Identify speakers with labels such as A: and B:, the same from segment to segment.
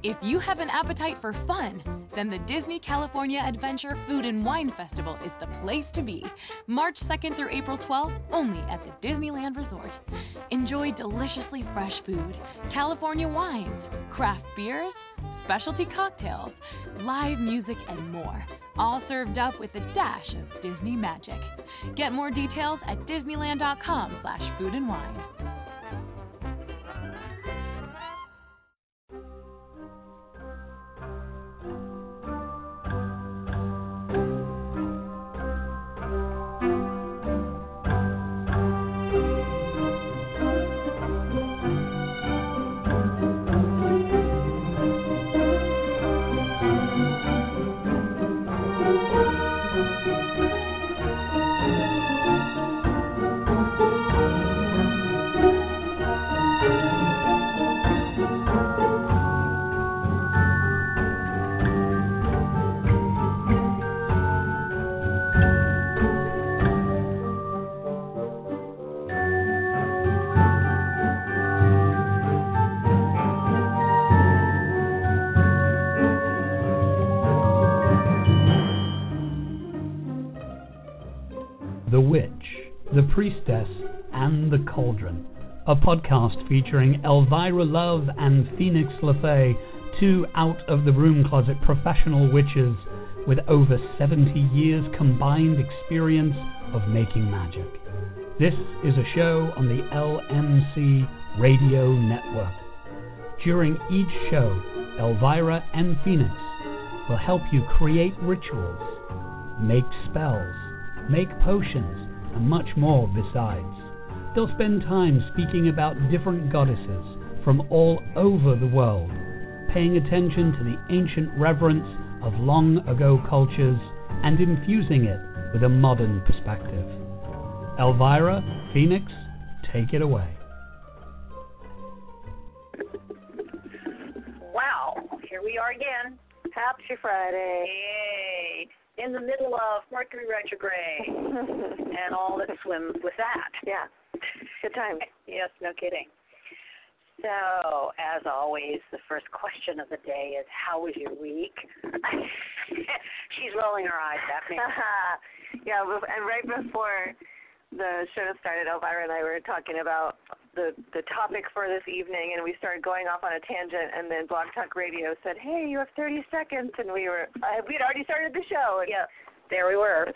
A: If you have an appetite for fun, then the Disney California Adventure Food and Wine Festival is the place to be. March 2nd through April 12th, only at the Disneyland Resort. Enjoy deliciously fresh food, California wines, craft beers, specialty cocktails, live music, and more. All served up with a dash of Disney magic. Get more details at disneyland.com/foodandwine.
B: The Witch, The Priestess, and the Cauldron, a podcast featuring Elvira Love and Phoenix LaFay, two out-of-the-broom-closet professional witches with over 70 years combined experience of making magic. This is a show on the LMC Radio Network. During each show, Elvira and Phoenix will help you create rituals, make spells, make potions, and much more besides. They'll spend time speaking about different goddesses from all over the world, paying attention to the ancient reverence of long-ago cultures and infusing it with a modern perspective. Elvira, Phoenix, take it away.
C: Wow, here we are again.
D: Happy Friday.
C: Yay. In the middle of Mercury retrograde and all that swims with that.
D: Yeah, good time.
C: Yes, no kidding. So, as always, the first question of the day is, how was your week? She's rolling her eyes at me.
D: Yeah, and right before the show started, Elvira and I were talking about the topic for this evening, and we started going off on a tangent, and then Blog Talk Radio said, hey, you have 30 seconds, and we'd already started the show. And
C: yeah, there we were.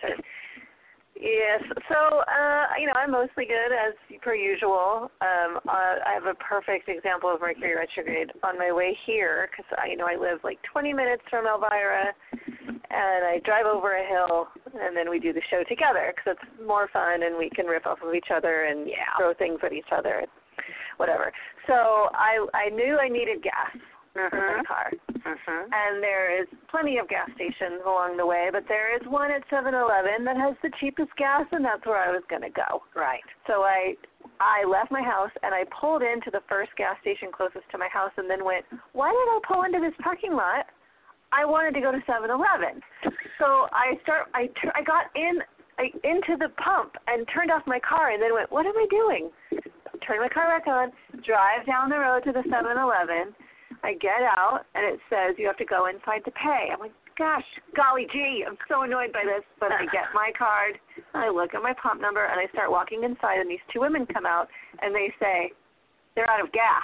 D: Yes, so, I'm mostly good, as per usual. I have a perfect example of Mercury retrograde on my way here, because, I live like 20 minutes from Elvira, and I drive over a hill, and then we do the show together, because it's more fun, and we can riff off of each other and throw things at each other, whatever. So I knew I needed gas for my car. And there is plenty of gas stations along the way, but there is one at 7-Eleven that has the cheapest gas, and that's where I was going to go.
C: Right.
D: So I left my house, and I pulled into the first gas station closest to my house and then went, why did I pull into this parking lot? I wanted to go to 7-Eleven. So I got into the pump and turned off my car and then went, what am I doing? Turn my car back on, drive down the road to the 7-Eleven. I get out, and it says you have to go inside to pay. I'm like, gosh, golly gee, I'm so annoyed by this. But I get my card, and I look at my pump number, and I start walking inside, and these two women come out, and they say, they're out of gas.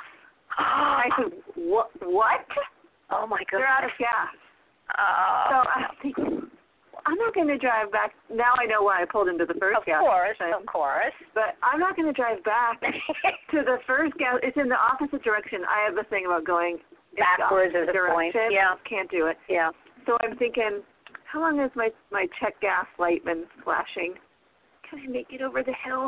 D: I said, what?
C: Oh, my goodness.
D: They're out of gas. So I'm thinking, I'm not going to drive back. Now I know why I pulled into the first gas station.
C: Of course.
D: But I'm not going to drive back to the first gas. It's in the opposite direction. I have the thing about going
C: backwards as a point. Yeah.
D: Can't do it.
C: Yeah.
D: So I'm thinking, how long has my check gas light been flashing? Can I make it over the hill?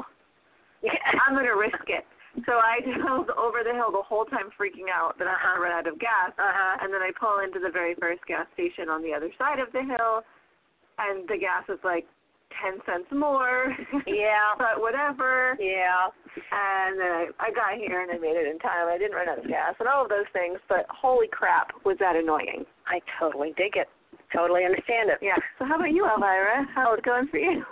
D: I'm going to risk it. So I drove over the hill the whole time freaking out that I'm going to run out of gas. And then I pull into the very first gas station on the other side of the hill, and the gas is like 10 cents more.
C: Yeah.
D: But whatever.
C: Yeah.
D: And then I got here and I made it in time. I didn't run out of gas and all of those things, but holy crap, was that annoying.
C: I totally dig it. Totally understand it.
D: Yeah. So how about you, Elvira? How's it going for you?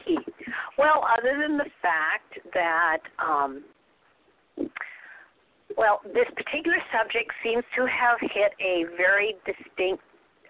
C: Well, other than the fact that Well, this particular subject seems to have hit a very distinct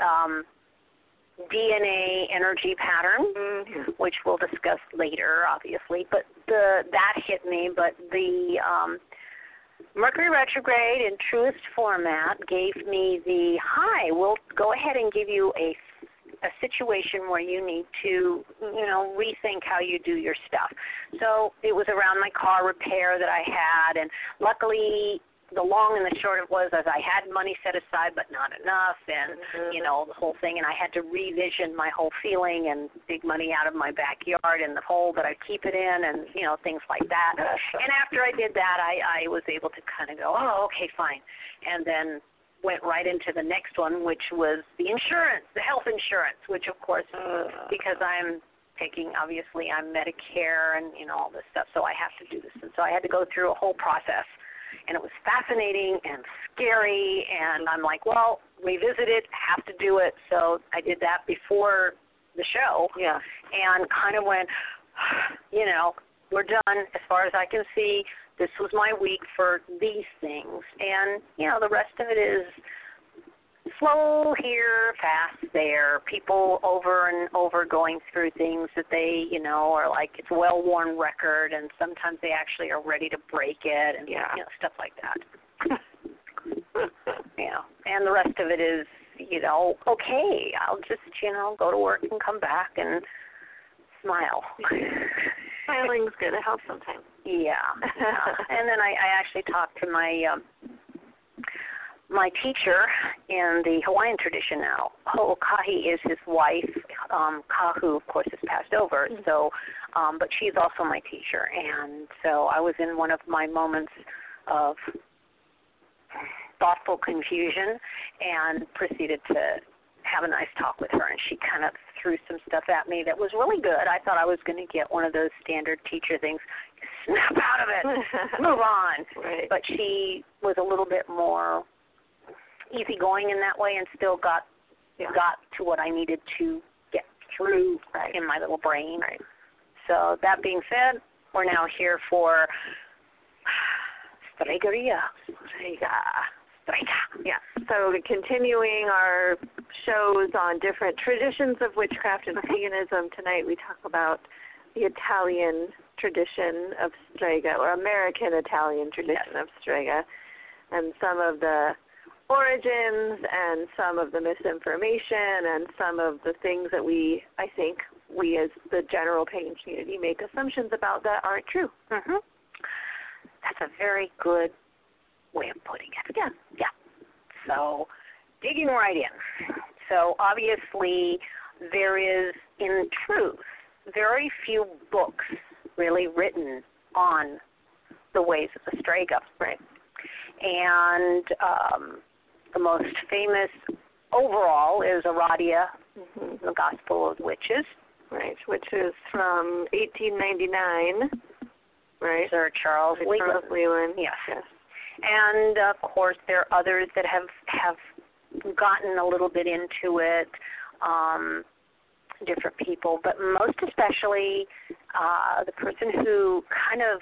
C: DNA energy pattern, which we'll discuss later, obviously. But that hit me. But the Mercury retrograde in truest format gave me the, hi, we'll go ahead and give you a situation where you need to, rethink how you do your stuff. So it was around my car repair that I had, and luckily the long and the short of it was, as I had money set aside but not enough, and, the whole thing, and I had to revision my whole feeling and dig money out of my backyard and the hole that I keep it in, and, things like that. And after I did that, I was able to kind of go, oh, okay, fine. And then went right into the next one, which was the insurance, the health insurance, which, of course, because I'm Medicare and, all this stuff, so I have to do this. And so I had to go through a whole process. And it was fascinating and scary, and I'm like, well, revisit it, have to do it. So I did that before the show, and kind of went, we're done as far as I can see. This was my week for these things. And, the rest of it is slow here, fast there, people over and over going through things that they, are like, it's a well-worn record, and sometimes they actually are ready to break it, and, stuff like that. And the rest of it is, okay, I'll just, go to work and come back and smile.
D: Smiling's good. It helps sometimes.
C: Yeah. And then I actually talked to my teacher in the Hawaiian tradition now. Ho'okahi is his wife. Kahu, of course, has passed over. So, but she's also my teacher. And so I was in one of my moments of thoughtful confusion and proceeded to have a nice talk with her. And she kind of threw some stuff at me that was really good. I thought I was going to get one of those standard teacher things, snap out of it, move on.
D: Right.
C: But she was a little bit more easygoing in that way, and still got to what I needed to get through in my little brain.
D: Right.
C: So that being said, we're now here for Straigeria.
D: Yeah. So continuing our shows on different traditions of witchcraft and paganism, tonight we talk about the Italian tradition of Strega, or American Italian tradition of Strega, and some of the origins and some of the misinformation and some of the things that we as the general pagan community make assumptions about that aren't true.
C: Mm-hmm. That's a very good way of putting it. Yeah. So digging right in. So obviously there is, in truth, very few books really written on the ways of the Strega.
D: Right.
C: And the most famous overall is Aradia, the Gospel of Witches.
D: Right, which is from 1899, right?
C: Sir Charles Leland. Yes. And, of course, there are others that have gotten a little bit into it, different people, but most especially the person who kind of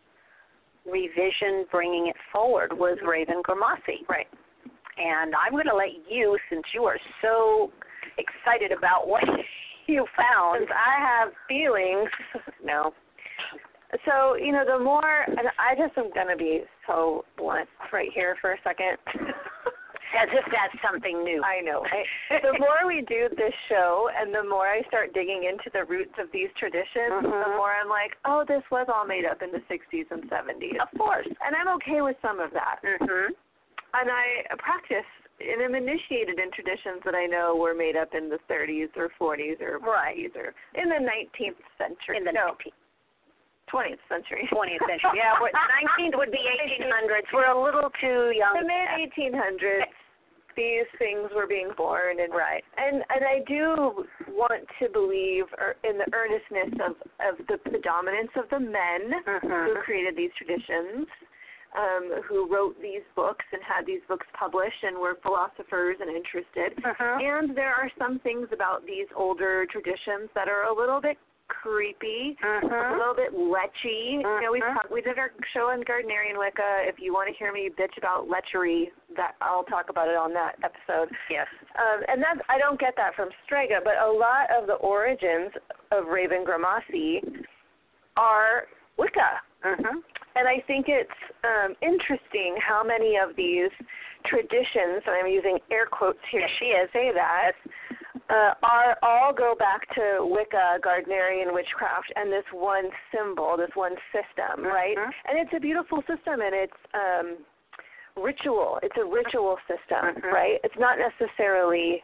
C: revisioned bringing it forward was Raven Grimassi.
D: Right.
C: And I'm going to let you, since you are so excited about what you found.
D: Since I have feelings.
C: No.
D: So, the more, and I just am going to be so blunt right here for a second.
C: As if that's something new.
D: I know. The more we do this show and the more I start digging into the roots of these traditions, the more I'm like, oh, this was all made up in the 60s and 70s.
C: Of course.
D: And I'm okay with some of that.
C: Mm-hmm.
D: And I practice and am initiated in traditions that I know were made up in the 30s or 40s or 50s or in the 19th century.
C: In the
D: 20th century.
C: 20th century. Yeah, 19th would be 1800s. We're a little too young.
D: The mid-1800s, these things were being born. And I do want to believe in the earnestness of the predominance of the men who created these traditions, who wrote these books and had these books published and were philosophers and interested. And there are some things about these older traditions that are a little bit creepy, a little bit lechy. You know, we did our show on Gardnerian Wicca. If you want to hear me bitch about lechery, that I'll talk about it on that episode.
C: Yes.
D: And that I don't get that from Strega, but a lot of the origins of Raven Grimassi are Wicca. And I think it's interesting how many of these traditions, and I'm using air quotes here, say that, all go back to Wicca, Gardnerian witchcraft, and this one symbol, this one system, right? And it's a beautiful system, and it's ritual. It's a ritual system, right? It's not necessarily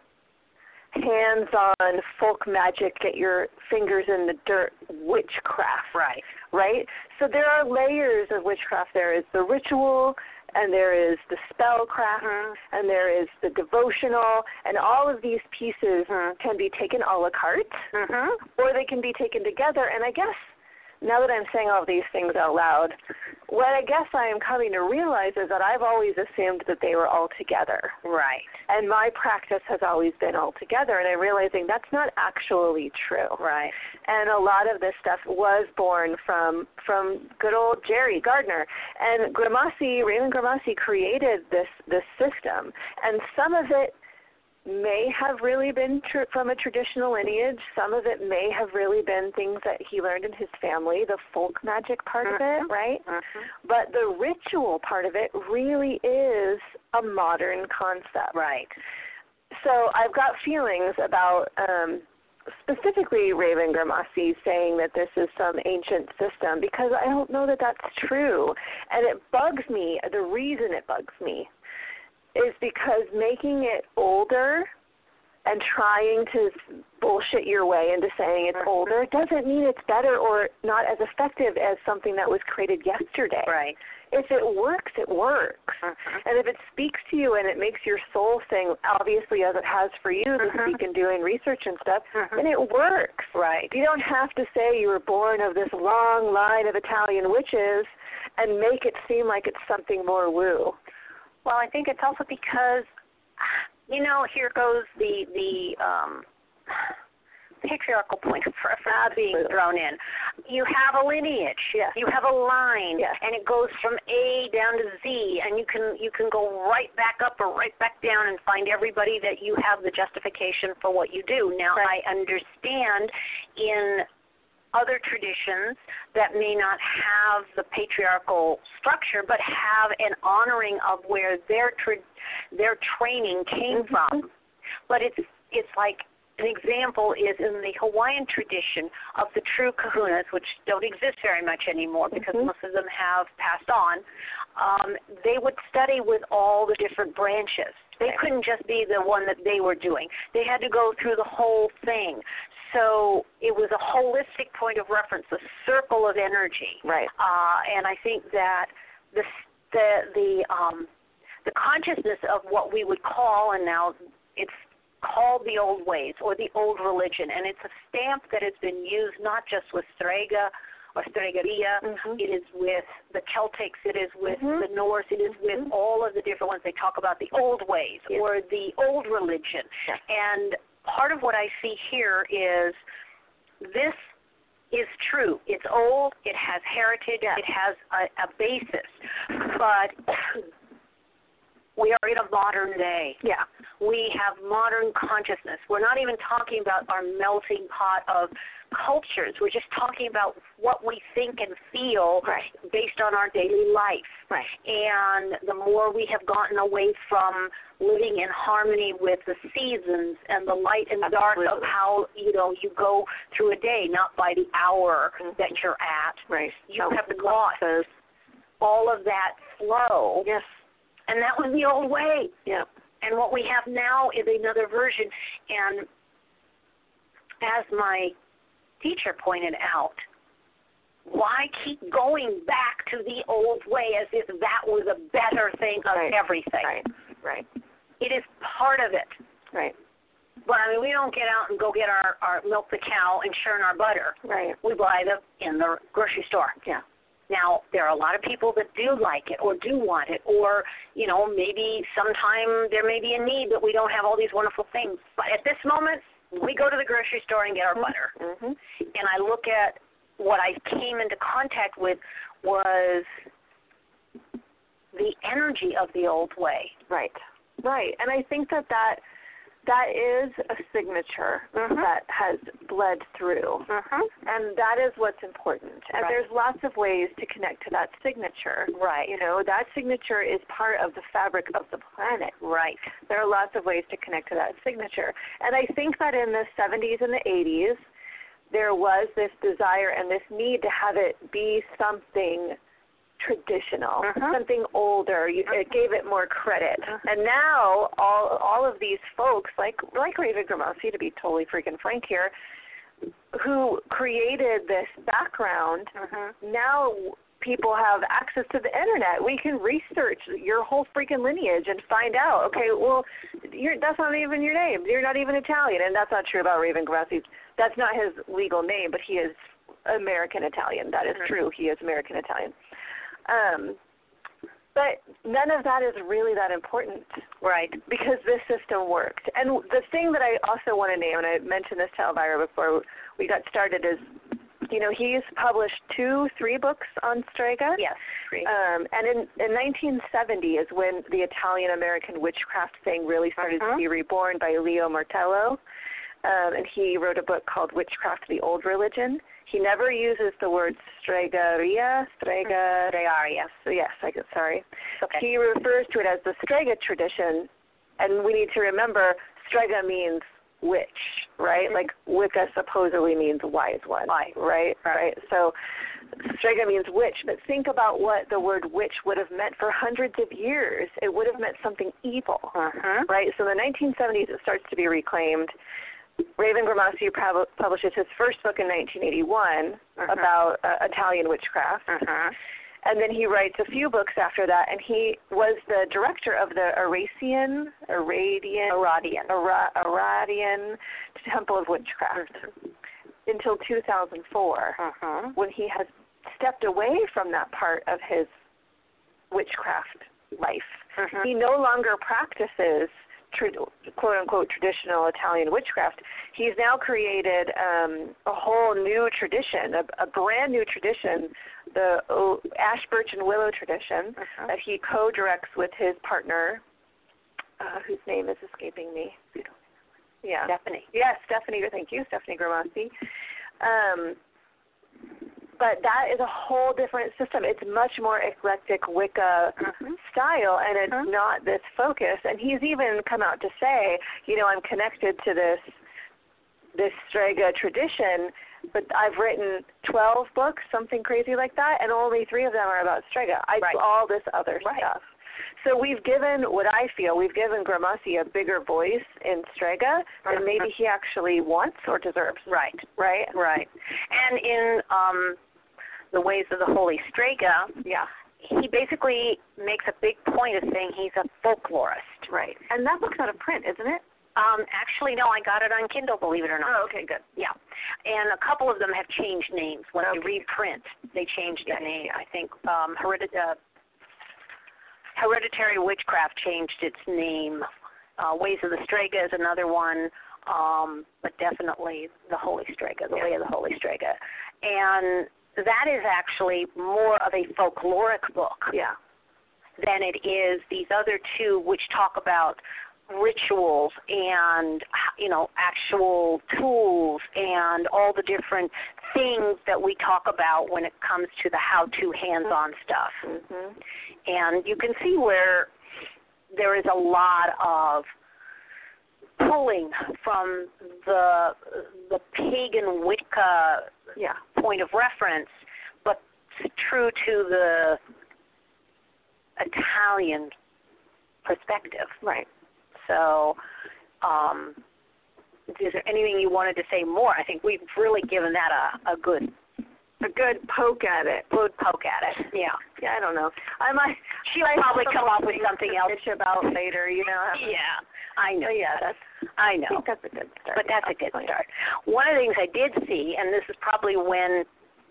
D: hands-on folk magic, get your fingers in the dirt witchcraft, right? So there are layers of witchcraft. There is the ritual, and there is the spellcraft, and there is the devotional, and all of these pieces can be taken a la carte, or they can be taken together. And I guess now that I'm saying all these things out loud, what I guess I am coming to realize is that I've always assumed that they were all together.
C: Right.
D: And my practice has always been all together, and I'm realizing that's not actually true.
C: Right.
D: And a lot of this stuff was born from good old Jerry Gardner. And Raven Grimassi created this system, and some of it may have really been from a traditional lineage. Some of it may have really been things that he learned in his family, the folk magic part of it, right? But the ritual part of it really is a modern concept.
C: Right.
D: So I've got feelings about specifically Raven Grimassi saying that this is some ancient system, because I don't know that that's true. And it bugs me. The reason it bugs me is because making it older and trying to bullshit your way into saying it's older doesn't mean it's better or not as effective as something that was created yesterday.
C: Right.
D: If it works, it works. And if it speaks to you and it makes your soul sing, obviously as it has for you this week in doing research and stuff, then it works.
C: Right.
D: You don't have to say you were born of this long line of Italian witches and make it seem like it's something more woo.
C: Well, I think it's also because, you know, here goes the patriarchal point of reference being thrown in. You have a lineage.
D: Yes.
C: You have a line,
D: yes.
C: and it goes from A down to Z, and you can go right back up or right back down and find everybody that you have the justification for what you do. Now, I understand in other traditions that may not have the patriarchal structure, but have an honoring of where their training came from. But it's like an example is in the Hawaiian tradition of the true kahunas, which don't exist very much anymore because most of them have passed on. They would study with all the different branches. They couldn't just be the one that they were doing. They had to go through the whole thing. So it was a holistic point of reference, a circle of energy.
D: Right.
C: And I think that the consciousness of what we would call, and now it's called the old ways or the old religion, and it's a stamp that has been used not just with Strega or Stregaria, it is with the Celtics, it is with the Norse, it is with all of the different ones. They talk about the old ways or the old religion. Yes. And part of what I see here is this is true. It's old, it has heritage, it has a basis, but we are in a modern day. Yeah. We have modern consciousness. We're not even talking about our melting pot of cultures. We're just talking about what we think and feel based on our daily life. Right. And the more we have gotten away from living in harmony with the seasons and the light and dark of how, you go through a day, not by the hour that you're at. Right. You have lost all of that flow. Yes. And that was the old way. Yeah. And what we have now is another version. And as my teacher pointed out, why keep going back to the old way as if that was a better thing of everything? Right. It is part of it. Right. But, I mean, we don't get out and go get our milk the cow and churn our butter. Right. We buy them in the grocery store. Yeah. Now, there are a lot of people that do like it or do want it, or, maybe sometime there may be a need that we don't have all these wonderful things. But at this moment, we go to the grocery store and get our butter.
D: Mm-hmm.
C: And I look at what I came into contact with was the energy of the old way.
D: Right. And I think that is a signature that has bled through. And that is what's important. And there's lots of ways to connect to that signature.
C: Right.
D: You know, that signature is part of the fabric of the planet.
C: Right.
D: There are lots of ways to connect to that signature. And I think that in the 70s and the 80s, there was this desire and this need to have it be something traditional, something older. It gave it more credit. And now all of these folks, like Raven Grimaldi, to be totally freaking frank here, who created this background, now people have access to the internet. We can research your whole freaking lineage and find out, okay, well, that's not even your name. You're not even Italian. And that's not true about Raven Grimaldi. That's not his legal name, but he is American Italian. That is true. He is American Italian. But none of that is really that important.
C: Right.
D: Because this system worked. And the thing that I also want to name, and I mentioned this to Elvira before we got started, is, you know, he's published 2-3 books on Strega.
C: Yes, 3.
D: And in 1970 is when the Italian-American witchcraft thing really started to be reborn by Leo Martello. And he wrote a book called Witchcraft, the Old Religion. He never uses the word Stregaria. So yes, sorry.
C: Okay.
D: He refers to it as the Strega tradition, and we need to remember Strega means witch, right? Like Wicca supposedly means wise one, right? So Strega means witch, but think about what the word witch would have meant for hundreds of years. It would have meant something evil, right? So in the 1970s, it starts to be reclaimed. Raven Grimaldi publishes his first book in 1981 about Italian witchcraft. And then he writes a few books after that, and he was the director of the Aradian Temple of Witchcraft until 2004, when he has stepped away from that part of his witchcraft life. He no longer practices quote-unquote traditional Italian witchcraft. He's now created a whole new tradition, a brand new tradition, the Ash, Birch, and Willow tradition that he co-directs with his partner, whose name is escaping me. Yeah.
C: Stephanie.
D: Yes, Stephanie. Thank you, Stephanie Grimaldi. But that is a whole different system. It's much more eclectic Wicca style, and it's not this focus. And he's even come out to say, you know, I'm connected to this Strega tradition, but I've written 12 books, something crazy like that, and only 3 of them are about Strega. I do all this other stuff. So we've given Grimaldi a bigger voice in Strega than maybe he actually wants or deserves.
C: Right. And in the Ways of the Holy Strega, he basically makes a big point of saying he's a folklorist.
D: Right. And that book's out of print, isn't it?
C: Actually, no, I got it on Kindle, believe it or not.
D: Oh, okay, good.
C: Yeah. And a couple of them have changed names. When they reprint, they change their name. I think Hereditary Witchcraft changed its name. Ways of the Strega is another one, but definitely the Holy Strega, the Way of the Holy Strega. And that is actually more of a folkloric book than it is these other 2, which talk about rituals and, you know, actual tools and all the different things that we talk about when it comes to the how-to hands-on stuff. And you can see where there is a lot of pulling from the pagan Wicca point of reference, but true to the Italian perspective.
D: Right.
C: So, is there anything you wanted to say more? I think we've really given that a good
D: poke at it.
C: Good poke at it. Yeah.
D: I don't know.
C: She'll probably come up with something else
D: to bitch about later, you know.
C: Yeah, I know.
D: I know. I think that's a good start.
C: But that's a good start. One of the things I did see, and this is probably when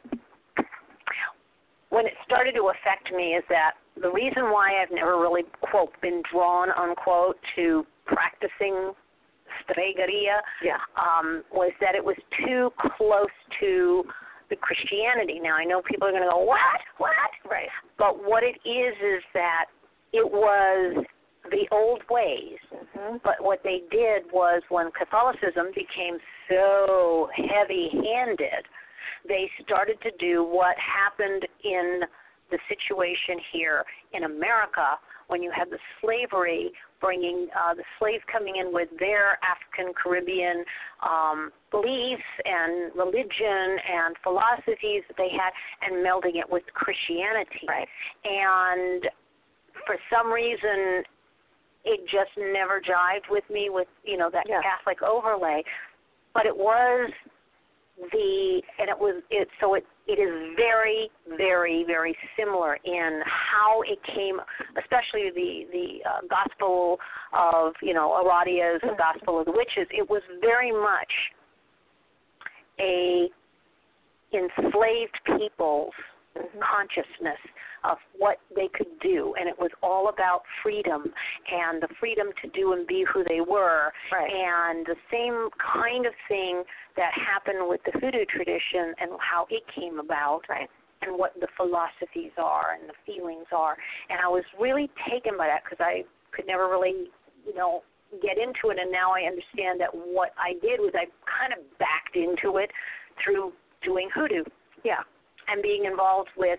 C: it started to affect me, is that the reason why I've never really, quote, been drawn, unquote, to practicing Estregaria,
D: Yeah.
C: was that it was too close to the Christianity. Now, I know people are going to go, what?
D: Right.
C: But what it is that it was the old ways.
D: Mm-hmm.
C: But what they did was when Catholicism became so heavy-handed, they started to do what happened in the situation here in America when you had the slavery bringing the slaves coming in with their African Caribbean beliefs and religion and philosophies that they had and melding it with Christianity.
D: Right.
C: And for some reason, it just never jived with me with, that Catholic overlay. But it was it is very, very, very similar in how it came, especially the gospel of, Aradia's the gospel of the witches. It was very much a enslaved people's consciousness of what they could do, and it was all about freedom and the freedom to do and be who they were.
D: Right.
C: And the same kind of thing that happened with the hoodoo tradition and how it came about.
D: Right.
C: And what the philosophies are and the feelings are. And I was really taken by that because I could never really, get into it, and now I understand that what I did was I kind of backed into it through doing hoodoo.
D: Yeah.
C: And being involved with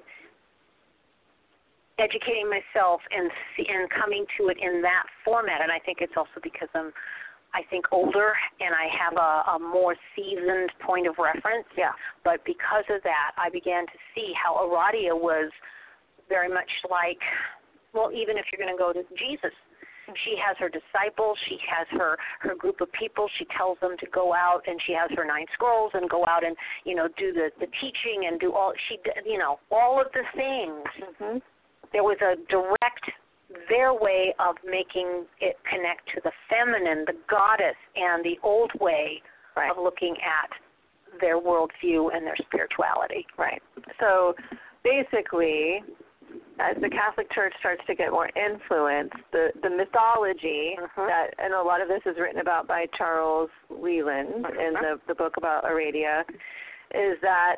C: educating myself and coming to it in that format. And I think it's also because I'm, older and I have a more seasoned point of reference.
D: Yeah.
C: But because of that, I began to see how Aradia was very much like, well, even if you're going to go to Jesus, she has her disciples, she has her group of people, she tells them to go out, and she has her 9 scrolls and go out and, do the teaching and do all of the things.
D: Mm-hmm.
C: There was a their way of making it connect to the feminine, the goddess, and the old way of looking at their worldview and their spirituality.
D: Right. So basically, as the Catholic Church starts to get more influence, the mythology that, and a lot of this is written about by Charles Leland in the book about Aradia, is that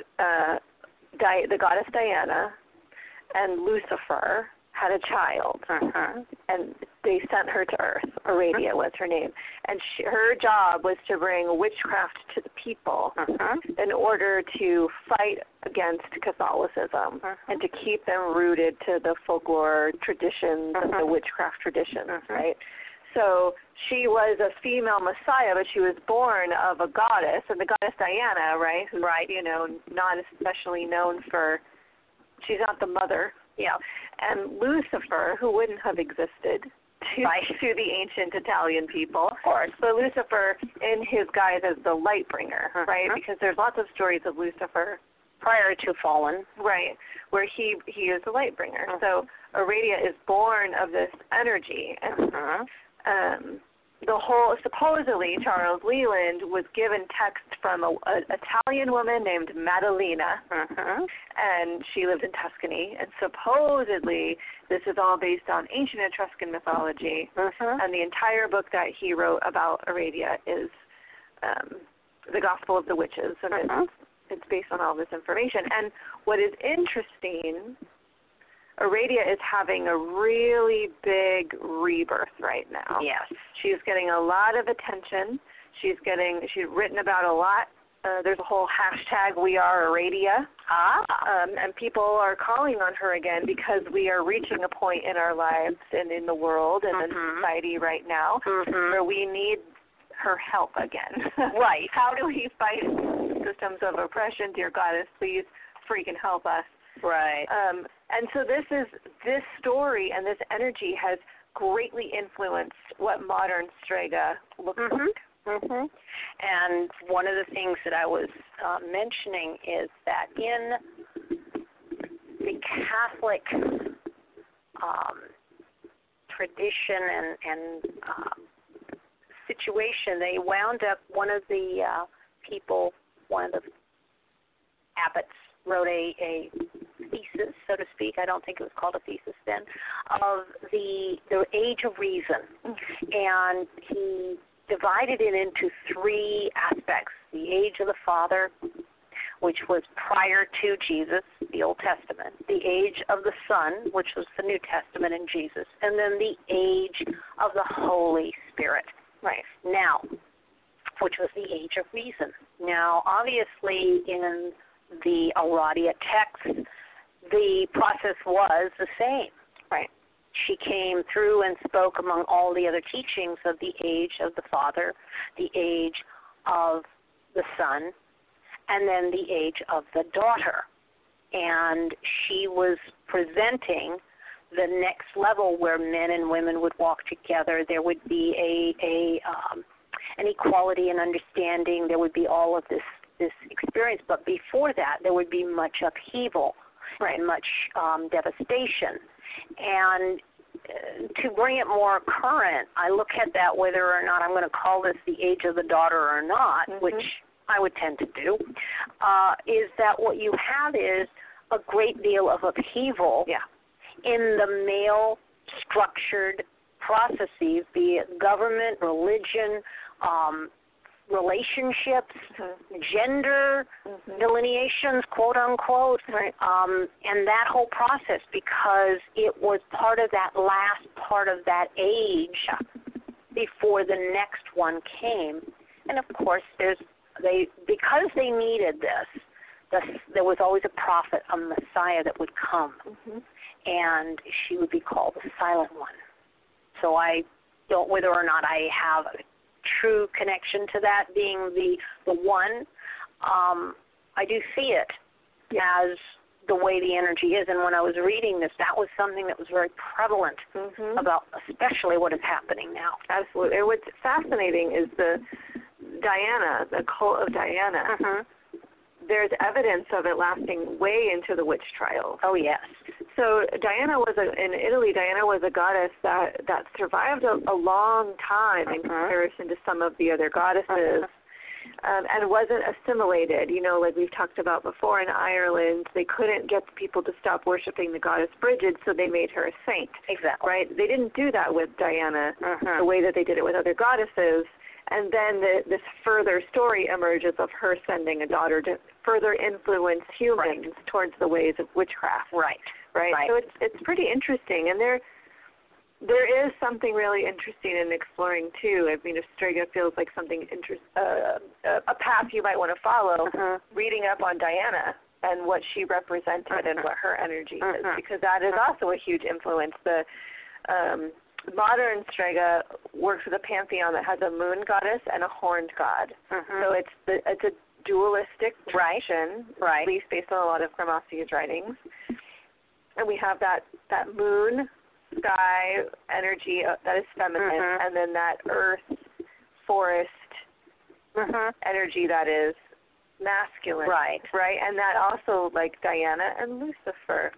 D: the goddess Diana and Lucifer had a child, and they sent her to Earth. Aradia was her name. And her job was to bring witchcraft to the people in order to fight against Catholicism and to keep them rooted to the folklore traditions and the witchcraft traditions, right? So she was a female messiah, but she was born of a goddess, and the goddess Diana, right, who's, not especially known for, she's not the mother, and Lucifer, who wouldn't have existed to the ancient Italian people.
C: Of course.
D: So Lucifer in his guise as the light bringer, right? Because there's lots of stories of Lucifer
C: prior to fallen,
D: right, where he is the light bringer. So Aradia is born of this energy, and the whole, supposedly Charles Leland was given text from an Italian woman named Madalena, and she lived in Tuscany, and supposedly this is all based on ancient Etruscan mythology, and the entire book that he wrote about Aradia is the Gospel of the Witches, and it's based on all this information. And what is interesting, Aradia is having a really big rebirth right now.
C: Yes.
D: She's getting a lot of attention. She's written about a lot. There's a whole hashtag, We Are Aradia. And people are calling on her again because we are reaching a point in our lives and in the world and in society right now where we need her help again.
C: Right.
D: How do we fight systems of oppression? Dear Goddess, please freaking help us.
C: Right.
D: And so this story and this energy has greatly influenced what modern Strega looks like.
C: And one of the things that I was mentioning is that in the Catholic tradition and situation, they wound up, one of the abbots wrote a thesis, so to speak. I don't think it was called a thesis then, of the Age of Reason. And he divided it into three aspects: the age of the Father, which was prior to Jesus, the Old Testament, the age of the Son, which was the New Testament in Jesus, and then the age of the Holy Spirit.
D: Right.
C: Now, which was the age of reason. Now, obviously, in the Aradia text, the process was the same.
D: Right.
C: She came through and spoke among all the other teachings of the age of the Father, the age of the Son, and then the age of the daughter. And she was presenting the next level where men and women would walk together. There would be an equality and understanding. There would be all of this experience. But before that, there would be much upheaval,
D: right,
C: and much devastation. And to bring it more current, I look at that whether or not I'm going to call this the age of the daughter or not, which I would tend to do, is that what you have is a great deal of upheaval in the male structured processes, be it government, religion, relationships, gender delineations, quote unquote, and that whole process, because it was part of that last part of that age before the next one came. And of course, because they needed this, there was always a prophet, a Messiah that would come, and she would be called the Silent One. So I don't, whether or not I have a true connection to that being the one, I do see it as the way the energy is. And when I was reading this, that was something that was very prevalent about especially what is happening now.
D: Absolutely. And what's fascinating is the cult of Diana. There's evidence of it lasting way into the witch trials.
C: Oh, yes.
D: So Diana in Italy, Diana was a goddess that survived a long time in comparison to some of the other goddesses, and wasn't assimilated. You know, like we've talked about before, in Ireland, they couldn't get people to stop worshiping the goddess Brigid, so they made her a saint.
C: Exactly.
D: Right? They didn't do that with Diana the way that they did it with other goddesses. And then this further story emerges of her sending a daughter to further influence humans towards the ways of witchcraft.
C: Right.
D: So it's pretty interesting, and there is something really interesting in exploring too. I mean, if Strega feels like something a path you might want to follow, reading up on Diana and what she represented and what her energy is, because that is also a huge influence. The modern Strega works with a pantheon that has a moon goddess and a horned god. So it's a dualistic tradition, at least based on a lot of Gramsci's writings. And we have that moon sky energy that is feminine, and then that earth forest energy that is masculine. Right. And that also, like Diana and Lucifer,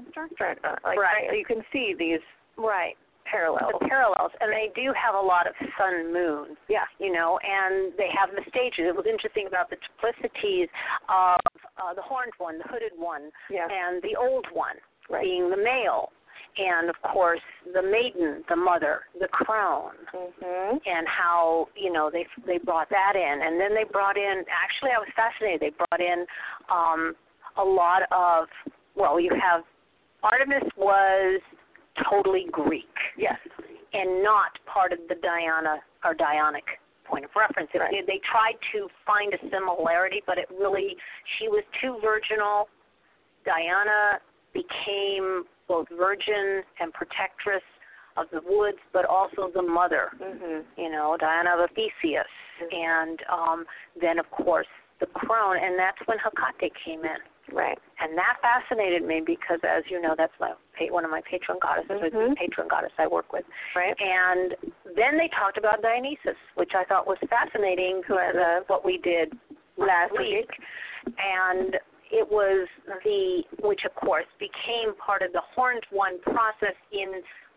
D: you can see these parallels.
C: The parallels, and they do have a lot of sun moon. You know, and they have the stages. It was interesting about the triplicities of the horned one, the hooded one, and the old one being the male. And, of course, the maiden, the mother, the crown, and how, you know, they brought that in. And then they brought in, actually I was fascinated, they brought in a lot of, well, you have, Artemis was totally Greek. And not part of the Diana or Dionic point of reference. They tried to find a similarity, but it really, she was too virginal. Diana became both virgin and protectress of the woods, but also the mother, you know, Diana of Theseus. And then, of course, the crone, and that's when Hecate came in. And that fascinated me because, as you know, that's one of my patron goddesses, the patron goddess I work with. And then they talked about Dionysus, which I thought was fascinating, what we did last week. And it was which of course became part of the horned one process in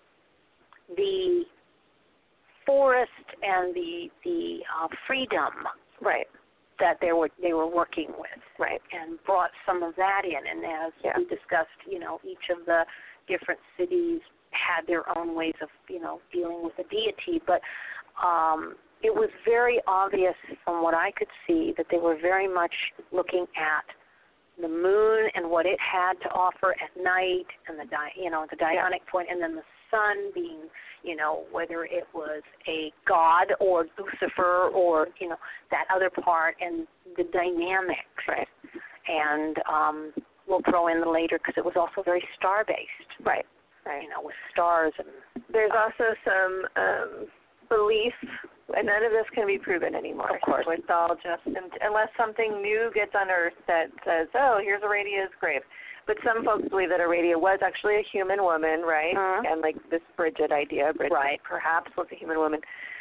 C: the forest and the freedom that they were working with, and brought some of that in. And as we discussed, you know, each of the different cities had their own ways of, dealing with the deity. But it was very obvious from what I could see that they were very much looking at the moon and what it had to offer at night, and the Dionic point, and then the sun being, whether it was a god or Lucifer or, that other part, and the dynamics.
D: Right.
C: And we'll throw in the later because it was also very star-based.
D: Right.
C: With stars. And
D: there's also some belief, and none of this can be proven anymore.
C: Of course.
D: So it's all just, unless something new gets unearthed that says, oh, here's Aradia's grave. But some folks believe that Aradia was actually a human woman, right? And like this Bridget idea, Bridget perhaps was a human woman.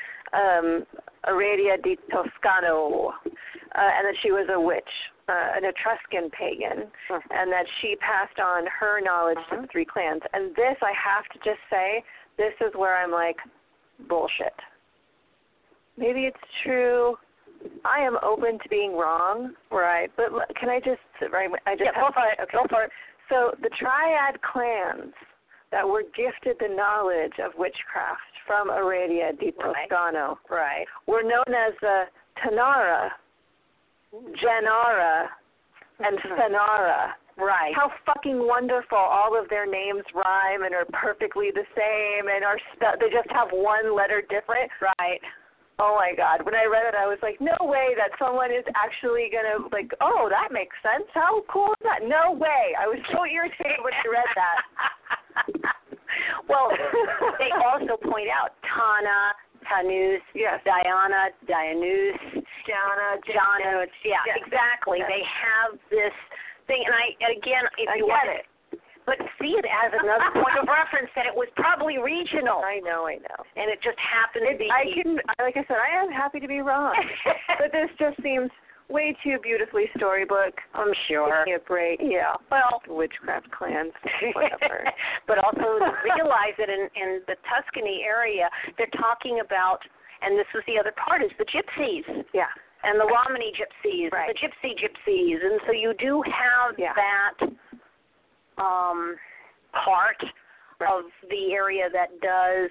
D: Aradia di Toscano, and that she was a witch, an Etruscan pagan, and that she passed on her knowledge to the three clans. And this, I have to just say, this is where I'm like, bullshit. Maybe it's true. I am open to being wrong, right? But can I just, right?
C: Go for it. Okay.
D: Go for it. So the triad clans that were gifted the knowledge of witchcraft from Aradia di Toscano were known as the Tanara, Janara, and Fenara.
C: Right.
D: How fucking wonderful. All of their names rhyme and are perfectly the same and are they just have one letter different.
C: Right.
D: Oh, my God. When I read it, I was like, no way that someone is actually going to, like, oh, that makes sense. How cool is that? No way. I was so irritated when I read that.
C: Well, they also point out Tana, Tanus, Diana, Dianus, Janus. Yeah, exactly. Yes. They have this thing. And I get it. But see it as another point of reference that it was probably regional.
D: I know.
C: And it just happened to be.
D: Like I said, I am happy to be wrong. But this just seems way too beautifully storybook.
C: I'm sure.
D: Give me a break.
C: Yeah. Well,
D: witchcraft clans, whatever.
C: But also realize that in the Tuscany area, they're talking about, and this was the other part, is the gypsies.
D: Yeah.
C: And the Romany gypsies, the gypsies. And so you do have that part of the area that does,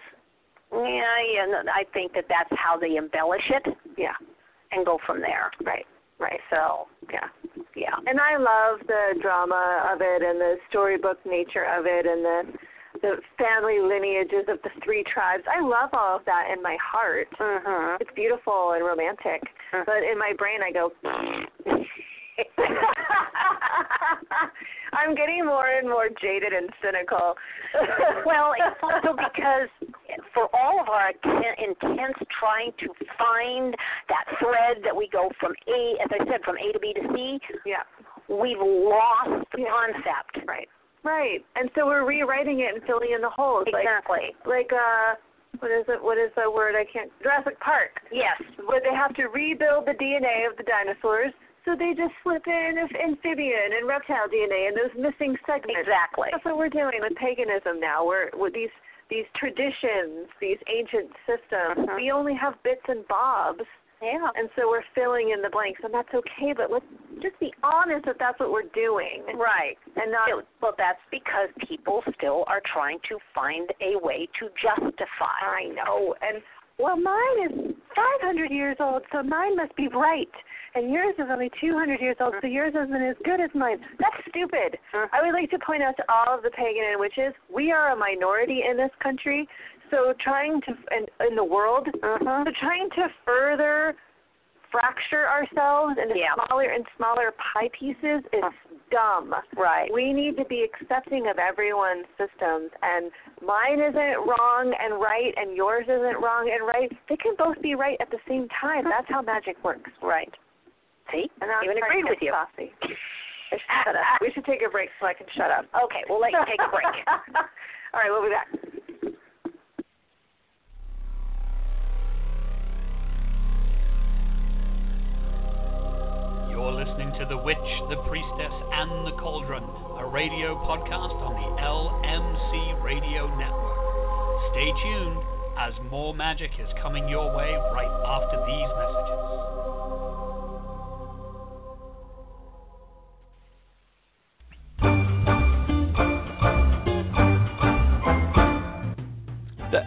C: I think that's how they embellish it.
D: Yeah.
C: And go from there.
D: Right.
C: So,
D: yeah. And I love the drama of it and the storybook nature of it and the family lineages of the three tribes. I love all of that in my heart. It's beautiful and romantic. But in my brain I go, I'm getting more and more jaded and cynical.
C: Well, it's also because for all of our intense trying to find that thread that we go from A, as I said, from A to B to C, we've lost the concept.
D: Right. And so we're rewriting it and filling in the holes.
C: Exactly.
D: Like what is it? What is the word? Jurassic Park.
C: Yes.
D: Where they have to rebuild the DNA of the dinosaurs. So they just slip in amphibian and reptile DNA and those missing segments.
C: Exactly.
D: That's what we're doing with paganism now. We're with these traditions, these ancient systems. We only have bits and bobs.
C: Yeah.
D: And so we're filling in the blanks, and that's okay. But let's just be honest that that's what we're doing.
C: Right.
D: And not.
C: Well, that's because people still are trying to find a way to justify.
D: I know. And well, mine is 500 years old, so mine must be right. And yours is only 200 years old, so yours isn't as good as mine. That's stupid. I would like to point out to all of the pagan and witches, we are a minority in this country, so trying to, in the world, so trying to further fracture ourselves into smaller and smaller pie pieces is dumb.
C: Right.
D: We need to be accepting of everyone's systems, and mine isn't wrong and right, and yours isn't wrong and right. They can both be right at the same time. That's how magic works.
C: Right. See?
D: And I
C: even agreed with you.
D: Saucy. I should shut up. We should take a break so I can shut up.
C: Okay, we'll let you take a break.
D: All right, we'll be back.
B: You're listening to The Witch, The Priestess, and The Cauldron, a radio podcast on the LMC Radio Network. Stay tuned, as more magic is coming your way right after these messages.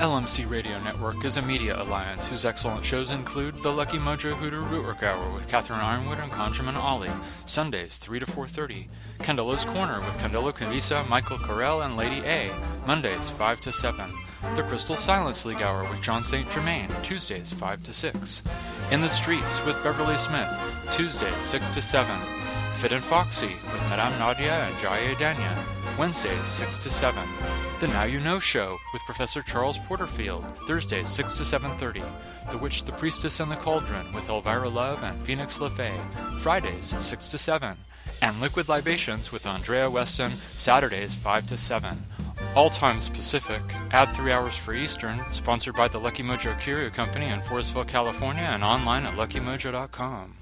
E: LMC Radio Network is a media alliance whose excellent shows include The Lucky Mojo Hoodoo Rootwork Hour with Catherine Ironwood and Conjurman Ollie, Sundays 3 to 4:30. Candelo's Corner with Candelo Canvisa, Michael Carell, and Lady A, Mondays 5 to 7. The Crystal Silence League Hour with John St. Germain, Tuesdays 5 to 6. In the Streets with Beverly Smith, Tuesdays 6 to 7. Fit and Foxy with Madame Nadia and Jaya Danya, Wednesdays 6 to 7. The Now You Know Show with Professor Charles Porterfield, Thursdays 6 to 7:30. The Witch, the Priestess, and the Cauldron with Elvira Love and Phoenix LaFay, Fridays 6 to 7. And Liquid Libations with Andrea Weston, Saturdays 5 to 7. All times Pacific, add 3 hours for Eastern, sponsored by the Lucky Mojo Curio Company in Forestville, California, and online at luckymojo.com.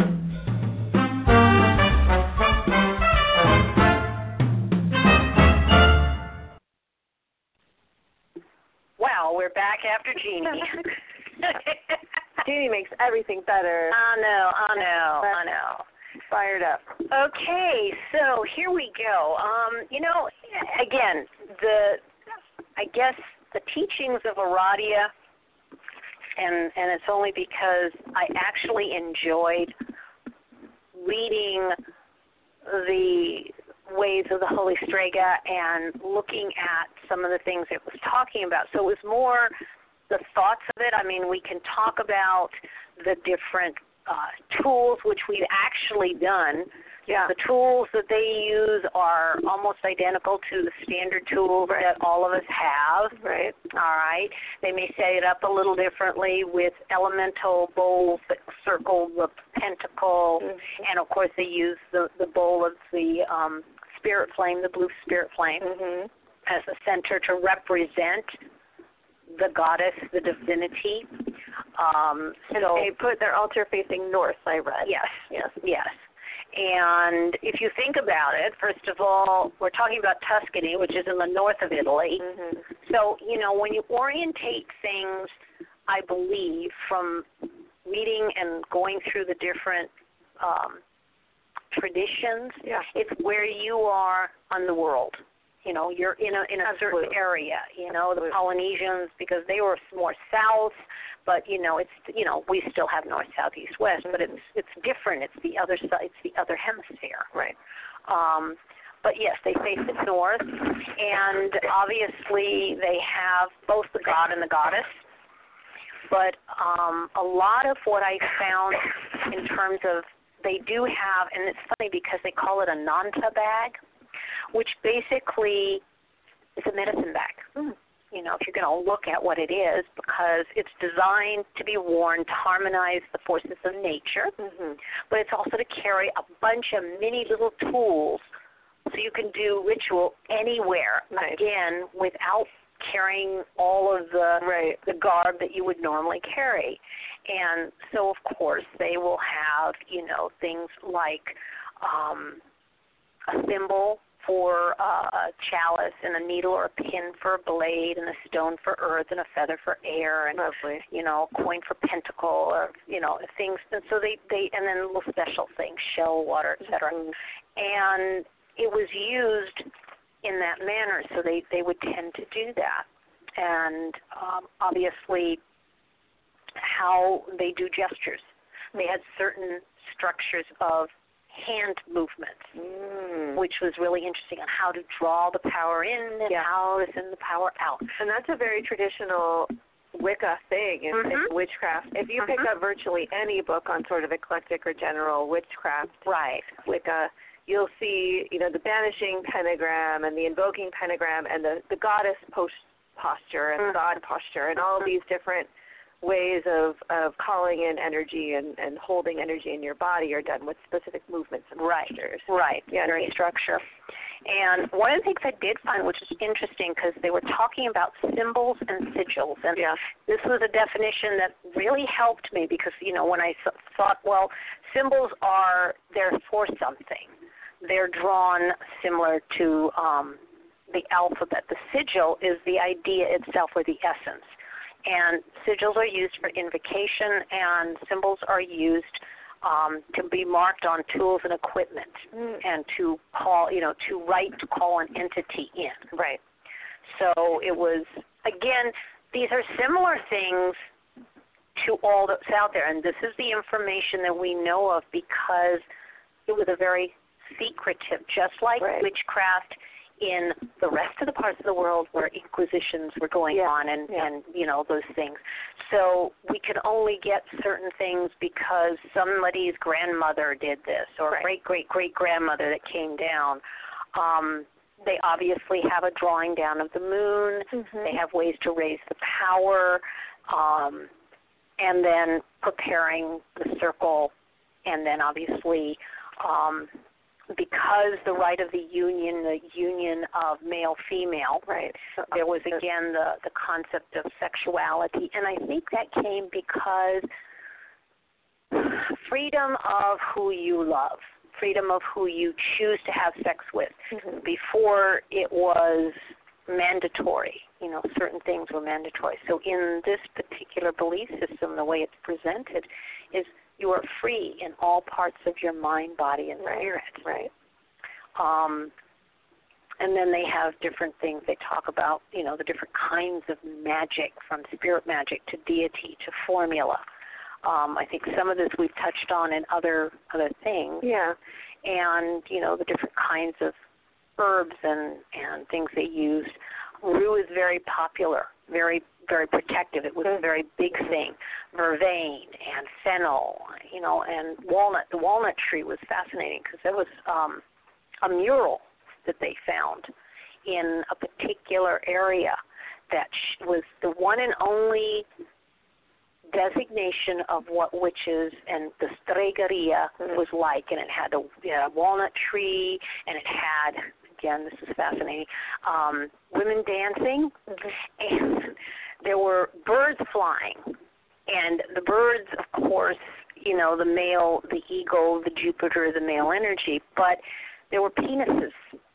C: Wow, we're back after Jeannie.
D: Jeannie makes everything better.
C: I know.
D: Fired up.
C: Okay, so here we go. Again, I guess the teachings of Aradia, and it's only because I actually enjoyed reading the ways of the Holy Strega and looking at some of the things it was talking about. So it was more the thoughts of it. I mean, we can talk about the different tools, which we've actually done.
D: Yeah.
C: The tools that they use are almost identical to the standard tools that all of us have.
D: Right.
C: All right. They may set it up a little differently with elemental bowls that circle the pentacle, and of course they use the bowl of the spirit flame, the blue spirit flame, as a center to represent the goddess, the divinity.
D: And they put their altar facing north, I read.
C: Yes. And if you think about it, first of all, we're talking about Tuscany, which is in the north of Italy. So, when you orientate things, I believe, from reading and going through the different traditions, it's where you are on the world. You're in a certain area. The Polynesians, because they were more south, but we still have north, south, east, west, but it's different. It's the other side. It's the other hemisphere.
D: Right.
C: But yes, they face the north, and obviously they have both the god and the goddess. But a lot of what I found in terms of they do have, and it's funny because they call it a Nanta bag, which basically is a medicine bag. If you're going to look at what it is, because it's designed to be worn to harmonize the forces of nature, but it's also to carry a bunch of mini little tools so you can do ritual anywhere, again, without carrying all of the garb that you would normally carry. And so, of course, they will have, things like a thimble for a chalice, and a needle or a pin for a blade, and a stone for earth, and a feather for air, and a coin for pentacle, or things. And so they and then little special things, shell water, etc. And it was used in that manner, so they would tend to do that. And obviously, how they do gestures, they had certain structures of hand movements, which was really interesting on how to draw the power in and how to send the power out.
D: And that's a very traditional Wicca thing in witchcraft. If you pick up virtually any book on sort of eclectic or general witchcraft, Wicca, you'll see, the banishing pentagram and the invoking pentagram and the goddess posture and god posture and all of these different ways of calling in energy and holding energy in your body are done with specific movements and postures.
C: Very structure. And one of the things I did find, which is interesting, because they were talking about symbols and sigils, and this was a definition that really helped me, because when I thought, well, symbols they're for something. They're drawn similar to the alphabet. The sigil is the idea itself, or the essence. And sigils are used for invocation, and symbols are used to be marked on tools and equipment, and to call, to call an entity in.
D: Right.
C: So it was, again, these are similar things to all that's out there, and this is the information that we know of because it was a very secretive, just like witchcraft in the rest of the parts of the world where inquisitions were going on and you know, those things. So we could only get certain things because somebody's grandmother did this or great-great-great-grandmother that came down. They obviously have a drawing down of the moon. They have ways to raise the power, and then preparing the circle, and then obviously because the rite of the union of male-female, so there was again the concept of sexuality, and I think that came because freedom of who you love, freedom of who you choose to have sex with. Before it was mandatory, you know, certain things were mandatory. So in this particular belief system, the way it's presented is you are free in all parts of your mind, body, and spirit. And then they have different things they talk about, you know, the different kinds of magic, from spirit magic to deity to formula. I think some of this we've touched on in other things. And, you know, the different kinds of herbs and things they used. Rue is very popular, very, very protective. It was a very big thing. Vervain and fennel, you know, and walnut. The walnut tree was fascinating because there was a mural that they found in a particular area that was the one and only designation of what witches and the stregaria was like, and it had a walnut tree, and it had, again, this is fascinating, women dancing, and there were birds flying, and the birds, of course, you know, the male, the ego, the Jupiter, the male energy, but there were penises,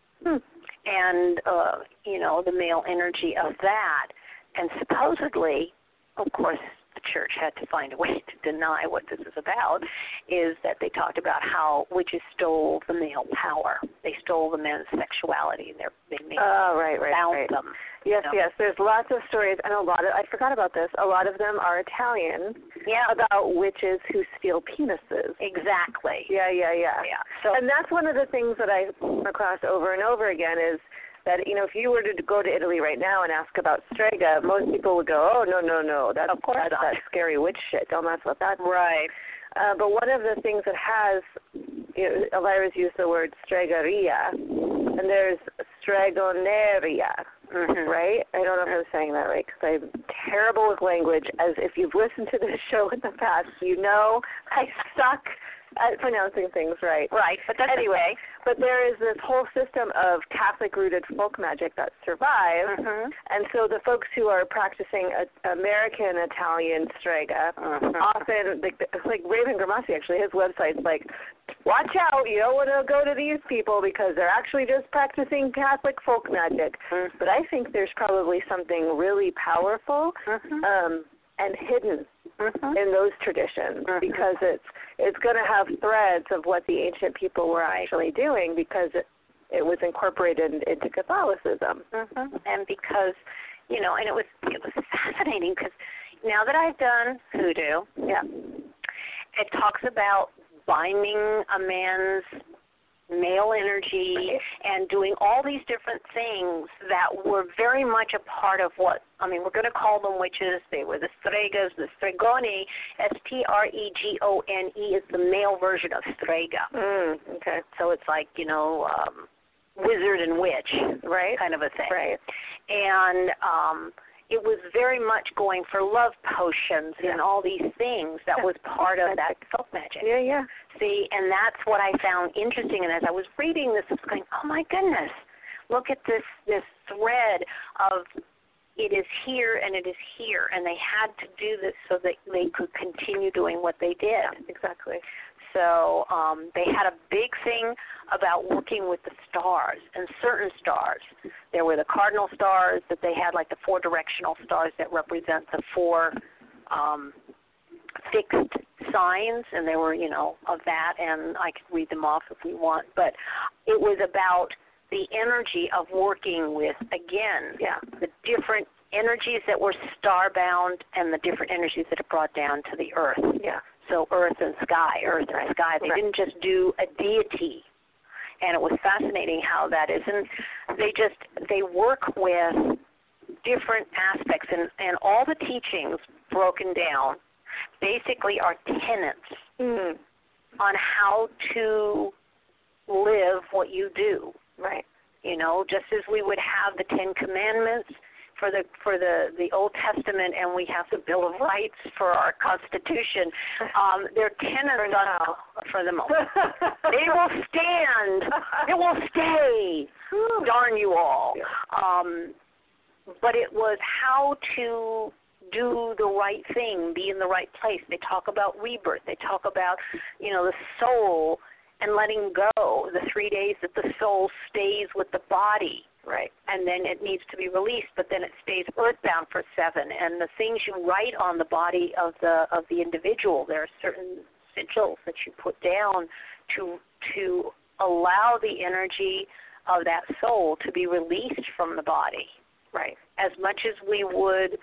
C: and, you know, the male energy of that, and supposedly, of course, the church had to find a way to deny what this is about, is that they talked about how witches stole the male power. They stole the men's sexuality, and they made them.
D: Yes, yes. There's lots of stories, and I forgot about this, a lot of them are Italian, about witches who steal penises.
C: Exactly.
D: Yeah.
C: So,
D: and that's one of the things that I come across over and over again is that, you know, if you were to go to Italy right now and ask about strega, most people would go, oh, no, that's that scary witch shit. Don't mess with that.
C: Right.
D: But one of the things that has, you know, Elvira's used the word stregaria, and there's stregoneria, right? I don't know if I'm saying that right because I'm terrible with language. As if you've listened to this show in the past, you know I suck at pronouncing things right.
C: Right, but that's
D: anyway. But there is this whole system of Catholic-rooted folk magic that survives, and so the folks who are practicing American Italian strega often, like Raven Grimassi, actually, his website's like, watch out, you don't want to go to these people because they're actually just practicing Catholic folk magic. But I think there's probably something really powerful and hidden in those traditions because it's going to have threads of what the ancient people were actually doing because it was incorporated into Catholicism.
C: And because, you know, and it was fascinating because now that I've done hoodoo, it talks about binding a man's male energy and doing all these different things that were very much a part of what, I mean, we're going to call them witches. They were the stregas, the stregoni. Stregone is the male version of strega.
D: Okay.
C: So it's like, you know, wizard and witch, right? Kind of a thing.
D: Right.
C: And it was very much going for love potions and all these things that was part of that folk magic.
D: Yeah.
C: See, and that's what I found interesting. And as I was reading this, I was going, oh, my goodness, look at this thread of it is here and it is here. And they had to do this so that they could continue doing what they did.
D: Exactly.
C: So they had a big thing about working with the stars and certain stars. There were the cardinal stars that they had, like the 4 directional stars that represent the 4 fixed signs, and they were, you know, of that, and I could read them off if we want. But it was about the energy of working with, again, the different energies that were star-bound and the different energies that are brought down to the earth.
D: Yeah.
C: So earth and sky. They
D: Right.
C: didn't just do a deity. And it was fascinating how that is. And they work with different aspects. And all the teachings broken down basically are tenets on how to live what you do.
D: Right.
C: You know, just as we would have the Ten Commandments for the Old Testament, and we have the Bill of Rights for our Constitution. They're tenets for the moment. They will stand. It will stay. Darn you all. But it was how to do the right thing, be in the right place. They talk about rebirth. They talk about, the soul and letting go, the 3 days that the soul stays with the body.
D: Right.
C: And then it needs to be released, but then it stays earthbound for 7. And the things you write on the body of the individual, there are certain sigils that you put down to allow the energy of that soul to be released from the body.
D: Right.
C: As much as we would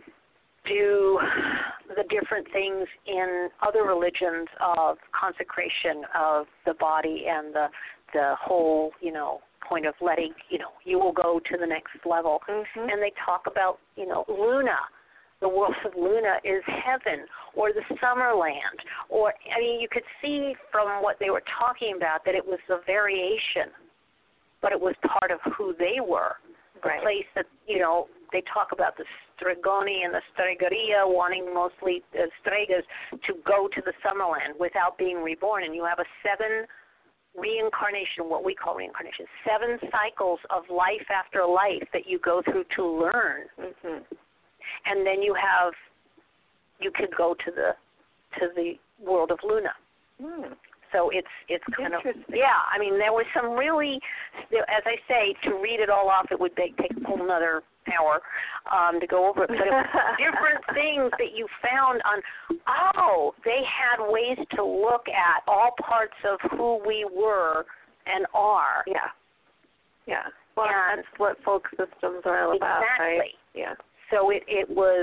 C: do the different things in other religions of consecration of the body and the whole, point of letting, you will go to the next level.
D: Mm-hmm.
C: And they talk about, Luna. The world of Luna is heaven, or the Summerland. Or, you could see from what they were talking about that it was a variation, but it was part of who they were. The
D: Right.
C: place that, they talk about the Stregoni and the Stregoria wanting mostly Stregas to go to the Summerland without being reborn. And you have a 7 reincarnation, what we call reincarnation, 7 cycles of life after life that you go through to learn.
D: Mm-hmm.
C: And then you could go to the world of Luna.
D: Mm.
C: So it's kind of,
D: Interesting.
C: there was some really, as I say, to read it all off, it would take a whole another hour to go over it. But it was different things that you found on, they had ways to look at all parts of who we were and are.
D: Yeah. Yeah. Well,
C: And
D: that's what folk systems are all about,
C: exactly.
D: right? Yeah.
C: So it was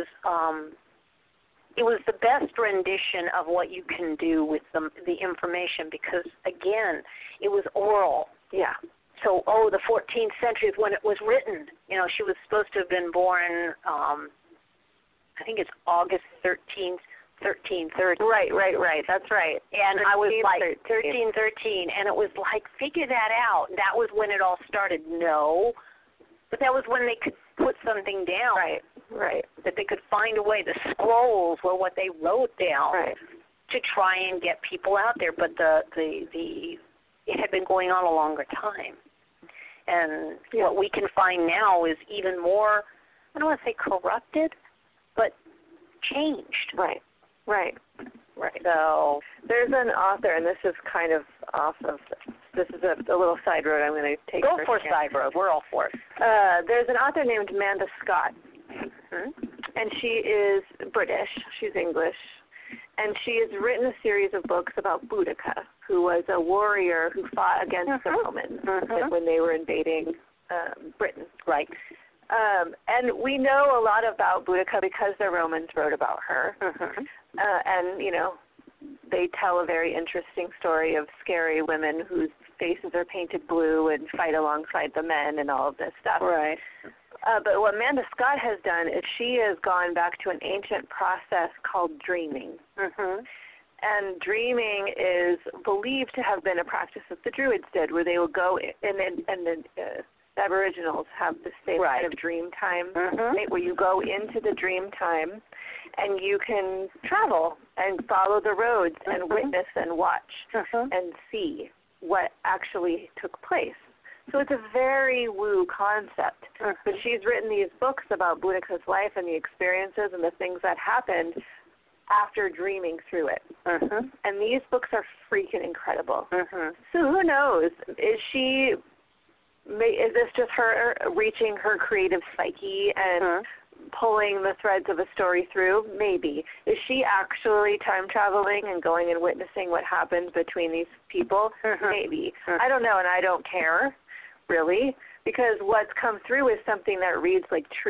C: the best rendition of what you can do with the information because, again, it was oral.
D: Yeah.
C: So, the 14th century is when it was written. She was supposed to have been born, I think it's August 13th, 1330.
D: Right. That's right.
C: And I was like,
D: 1313.
C: And it was like, figure that out. That was when it all started. No. But that was when they could put something down.
D: Right.
C: That they could find a way. The scrolls were what they wrote down to try and get people out there. But it had been going on a longer time. And what we can find now is even more, I don't want to say corrupted, but changed.
D: Right.
C: So
D: there's an author, and this is kind of this is a little side road I'm going to take.
C: Go for side road. We're all for it.
D: There's an author named Amanda Scott, and she is British. She's English. And she has written a series of books about Boudica, who was a warrior who fought against the Romans when they were invading Britain.
C: Right.
D: And we know a lot about Boudica because the Romans wrote about her. And, they tell a very interesting story of scary women whose faces are painted blue and fight alongside the men and all of this stuff.
C: Right.
D: But what Amanda Scott has done is she has gone back to an ancient process called dreaming. And dreaming is believed to have been a practice that the Druids did, where they would go, and the Aboriginals have the same kind of dream time, where you go into the dream time, and you can travel and follow the roads and witness and watch and see what actually took place. So it's a very woo concept. But she's written these books about Boudica's life and the experiences and the things that happened after dreaming through it. And these books are freaking incredible. So who knows? Is this just her reaching her creative psyche and pulling the threads of a story through? Maybe. Is she actually time traveling and going and witnessing what happened between these people? Maybe. I don't know, and I don't care, really, because what's come through is something that reads like truth.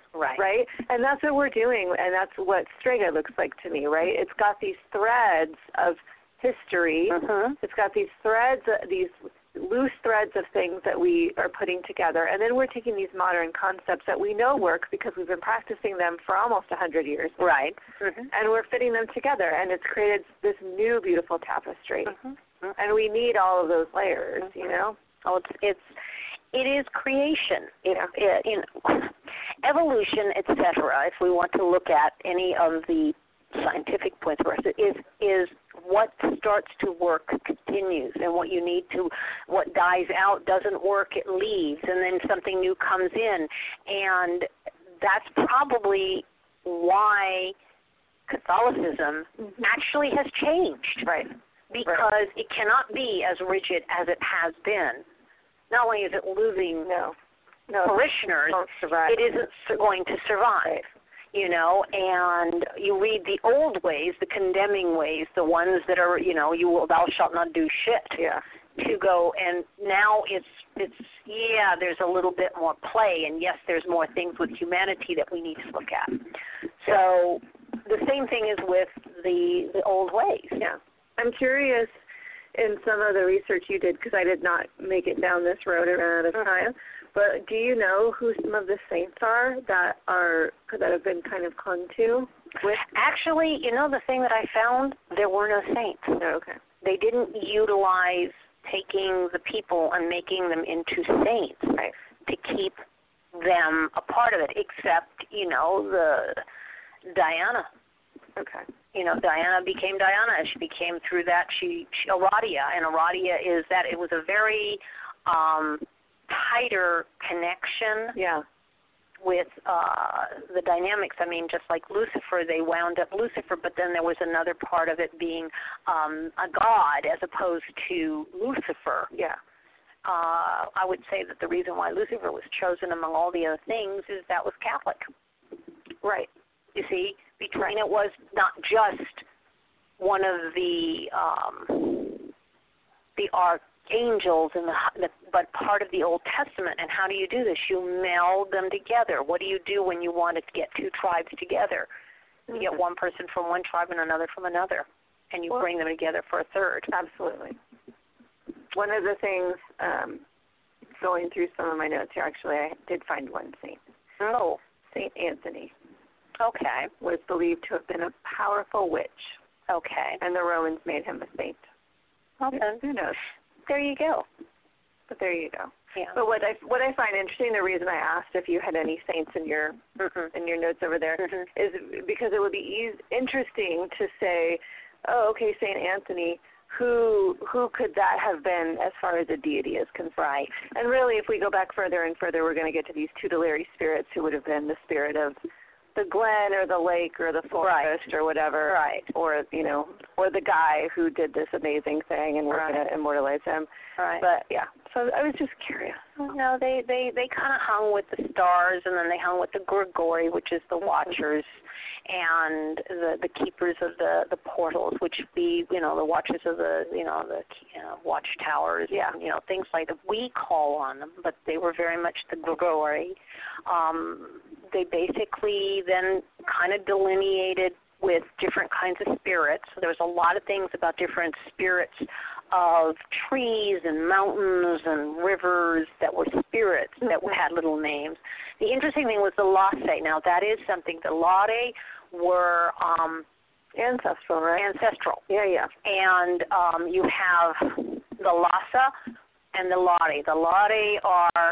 D: Right? And that's what we're doing, and that's what Strega looks like to me, right? It's got these threads of history. It's got these threads, these loose threads of things that we are putting together, and then we're taking these modern concepts that we know work because we've been practicing them for almost 100 years.
C: Right.
D: And we're fitting them together, and it's created this new beautiful tapestry. And we need all of those layers, you know?
C: Oh, it is creation. Evolution, etc. If we want to look at any of the scientific points for us, is what starts to work continues, and what dies out doesn't work, it leaves, and then something new comes in, and that's probably why Catholicism actually has changed,
D: right?
C: Because it cannot be as rigid as it has been. Not only is it losing parishioners, it isn't going to survive.
D: Right.
C: You know, and you read the old ways, the condemning ways, the ones that are, thou shalt not do shit.
D: Yeah.
C: To go, and now it's there's a little bit more play, and yes, there's more things with humanity that we need to look at. So the same thing is with the old ways.
D: Yeah. I'm curious in some of the research you did, because I did not make it down this road and ran out of time. But do you know who some of the saints are that have been kind of clung to?
C: Actually, the thing that I found, there were no saints.
D: Oh, okay.
C: They didn't utilize taking the people and making them into saints to keep them a part of it, except, the Diana.
D: Okay.
C: Diana became Diana. She became through that, Aradia. And Aradia is that it was a very tighter connection with the dynamics. I mean, just like Lucifer, they wound up Lucifer, but then there was another part of it being a god as opposed to Lucifer.
D: Yeah.
C: I would say that the reason why Lucifer was chosen among all the other things is that was Catholic.
D: Right.
C: You see, between it was not just one of the archangels but part of the Old Testament. And how do you do this? You meld them together. What do you do when you want to get two tribes together? You get one person from one tribe and another from another, and you bring them together for a third.
D: Absolutely. One of the things, going through some of my notes here, actually, I did find one saint.
C: Oh.
D: Saint Anthony.
C: Okay.
D: Was believed to have been a powerful witch.
C: Okay.
D: And the Romans made him a saint.
C: Okay.
D: Who knows?
C: There you go.
D: But there you go.
C: Yeah.
D: But what I find interesting, the reason I asked if you had any saints in your notes over there, is because it would be interesting to say, oh, okay, Saint Anthony, who could that have been as far as a deity is concerned?
C: Right.
D: And really, if we go back further and further, we're going to get to these tutelary spirits who would have been the spirit of the glen or the lake or the forest or whatever, or or the guy who did this amazing thing, and we're going to immortalize him.
C: Right.
D: But yeah, so I was just curious.
C: No, they kind of hung with the stars, and then they hung with the Grigori, which is the watchers, and the keepers of the portals, which would be the watchers of the watchtowers, things like that. We call on them, but they were very much the Grigori. They basically then kind of delineated with different kinds of spirits. There was a lot of things about different spirits of trees and mountains and rivers that were spirits that had little names. The interesting thing was the Lasse. Now, that is something. The Lasse were
D: ancestral, right?
C: Ancestral.
D: Yeah.
C: And you have the Lhasa and the Lari. The Lari are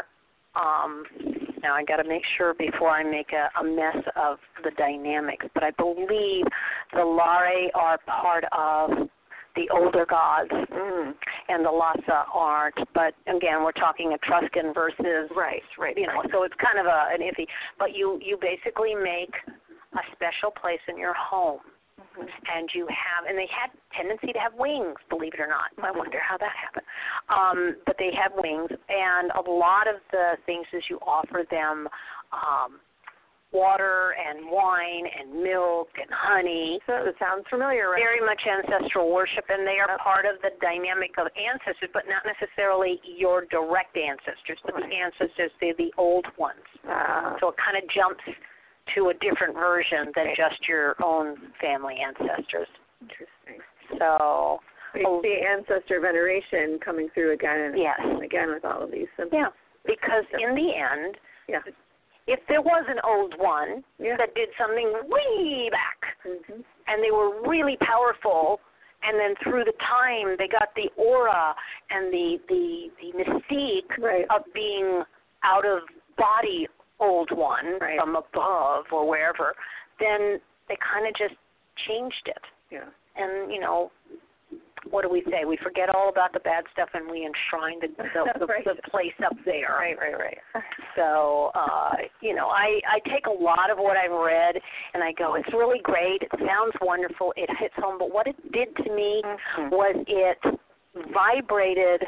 C: now I got to make sure before I make a mess of the dynamics, but I believe the Lari are part of the older gods, and the Lhasa aren't. But again, we're talking Etruscan versus
D: right.
C: So it's kind of an iffy. But you basically make a special place in your home. And and they had tendency to have wings, believe it or not. I wonder how that happened. But they have wings, and a lot of the things is you offer them water and wine and milk and honey.
D: So it sounds familiar, right?
C: Very much ancestral worship, and they are part of the dynamic of ancestors, but not necessarily your direct ancestors, but the ancestors, the old ones. So it kind of jumps to a different version than just your own family ancestors.
D: Interesting.
C: So
D: you see ancestor veneration coming through again and again with all of these symbols.
C: Yeah, because in the end, if there was an old one that did something way back, and they were really powerful, and then through the time they got the aura and the mystique of being out of body old one from above or wherever, then they kind of just changed it.
D: Yeah.
C: And, what do we say? We forget all about the bad stuff and we enshrine the place up there.
D: Right.
C: So, I take a lot of what I've read and I go, it's really great. It sounds wonderful. It hits home. But what it did to me was it vibrated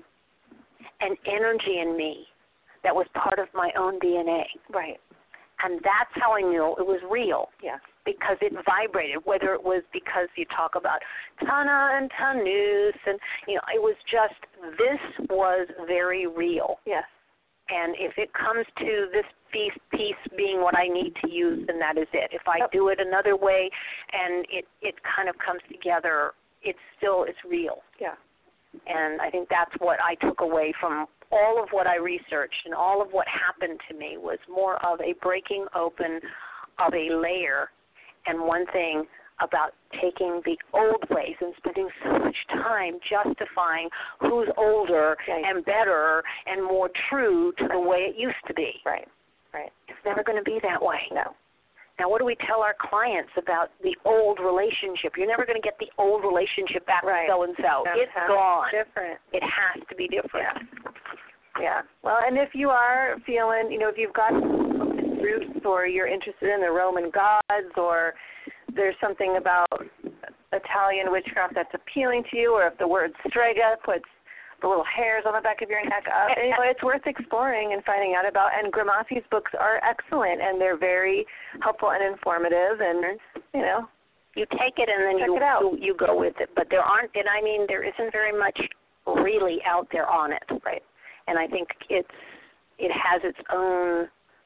C: an energy in me that was part of my own DNA.
D: Right.
C: And that's how I knew it was real.
D: Yeah.
C: Because it vibrated, whether it was because you talk about Tana and Tanus, and, it was just, this was very real.
D: Yes.
C: And if it comes to this piece being what I need to use, then that is it. If I do it another way and it kind of comes together, it's real.
D: Yeah.
C: And I think that's what I took away from all of what I researched, and all of what happened to me was more of a breaking open of a layer. And one thing about taking the old ways and spending so much time justifying who's older and better and more true to the way it used to be.
D: Right.
C: It's never going to be that way.
D: No.
C: Now, what do we tell our clients about the old relationship? You're never going to get the old relationship back with so-and-so. It's gone.
D: Different.
C: It has to be different.
D: Yeah. Well, and if you are feeling, if you've got roots or you're interested in the Roman gods, or there's something about Italian witchcraft that's appealing to you, or if the word strega puts the little hairs on the back of your neck up, it's worth exploring and finding out about. And Grimassi's books are excellent, and they're very helpful and informative, and,
C: you take it and then you go with it. But there isn't very much really out there on it.
D: Right.
C: And I think it has its own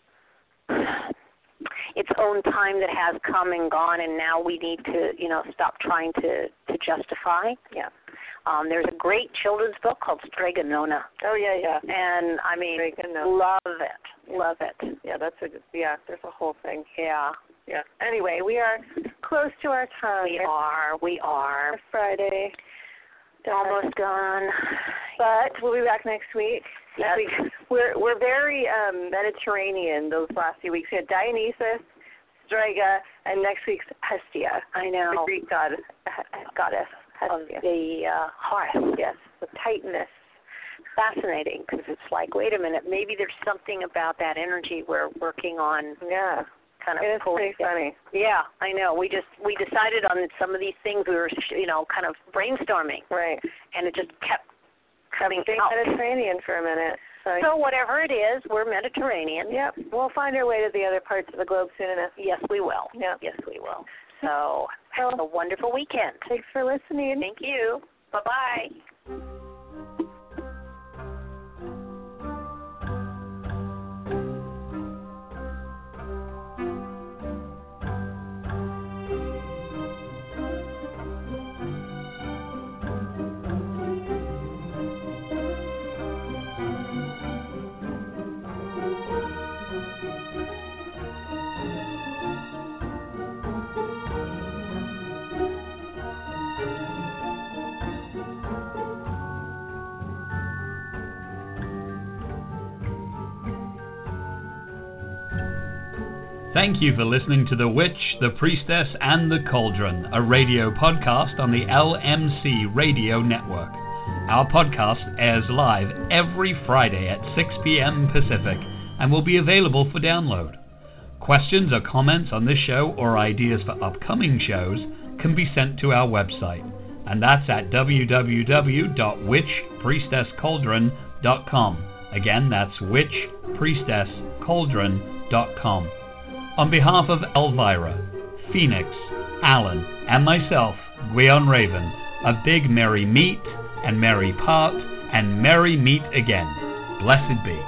C: time that has come and gone, and now we need to, stop trying to justify.
D: Yeah.
C: There's a great children's book called Strega Nona.
D: Oh, yeah.
C: And, love it.
D: Yeah, there's a whole thing.
C: Yeah.
D: Anyway, we are close to our time.
C: We are.
D: It's Friday.
C: Almost gone.
D: But we'll be back next week.
C: Yes.
D: We're very Mediterranean those last few weeks. We had Dionysus, Strega, and next week's Hestia.
C: I know.
D: The Greek goddess Hestia.
C: Of the hearth.
D: Yes, the Titaness.
C: Fascinating, because it's like, wait a minute, maybe there's something about that energy we're working on.
D: Yeah.
C: Kind of
D: it is pretty funny.
C: Yeah, I know. We decided on some of these things we were, kind of brainstorming.
D: Right.
C: And it just kept coming out.
D: Mediterranean for a minute.
C: So whatever it is, we're Mediterranean.
D: Yep. We'll find our way to the other parts of the globe soon enough.
C: Yes, we will.
D: Yep.
C: Yes, we will. So have a wonderful weekend.
D: Thanks for listening.
C: Thank you. Bye-bye.
B: Thank you for listening to The Witch, The Priestess, and The Cauldron, a radio podcast on the LMC Radio Network. Our podcast airs live every Friday at 6 p.m. Pacific and will be available for download. Questions or comments on this show or ideas for upcoming shows can be sent to our website, and that's at www.witchpriestesscauldron.com. Again, that's witchpriestesscauldron.com. On behalf of Elvira, Phoenix, Alan, and myself, Gwion Raven, a big merry meet and merry part and merry meet again. Blessed be.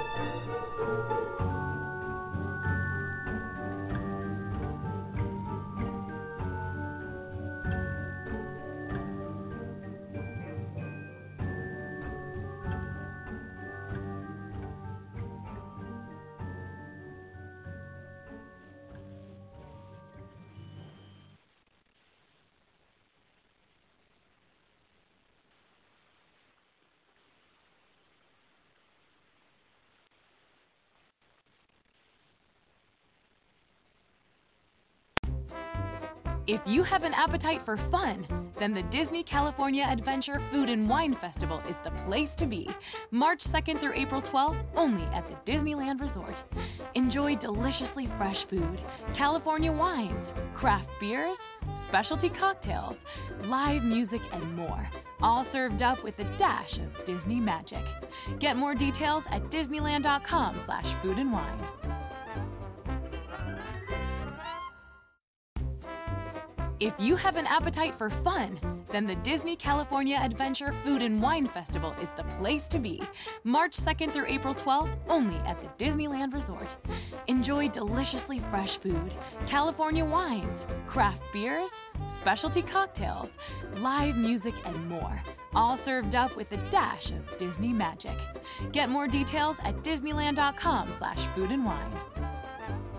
A: If you have an appetite for fun, then the Disney California Adventure Food and Wine Festival is the place to be. March 2nd through April 12th, only at the Disneyland Resort. Enjoy deliciously fresh food, California wines, craft beers, specialty cocktails, live music, and more. All served up with a dash of Disney magic. Get more details at disneyland.com/foodandwine. If you have an appetite for fun, then the Disney California Adventure Food and Wine Festival is the place to be. March 2nd through April 12th, only at the Disneyland Resort. Enjoy deliciously fresh food, California wines, craft beers, specialty cocktails, live music, and more. All served up with a dash of Disney magic. Get more details at disneyland.com/foodandwine.